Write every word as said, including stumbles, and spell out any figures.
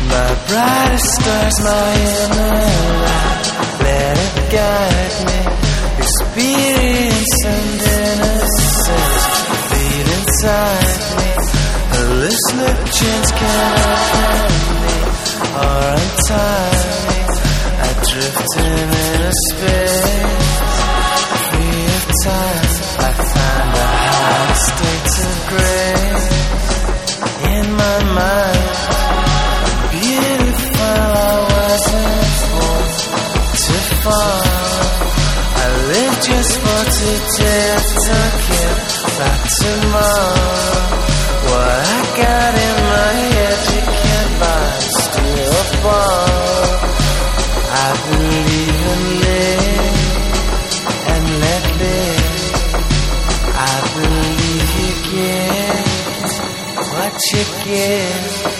My brightest star's my inner light. Let it guide me. Experience and innocence beat inside me. Hallucinogens can offend me or untie me. I drift in inner space, free of time. I find a high state of grace in my mind. Beautiful, I wasn't born to fall. I live just for today. I don't care about tomorrow. What I got in my head you can't buy, steal or borrow. I believe in live and let live. I believe you get what you give.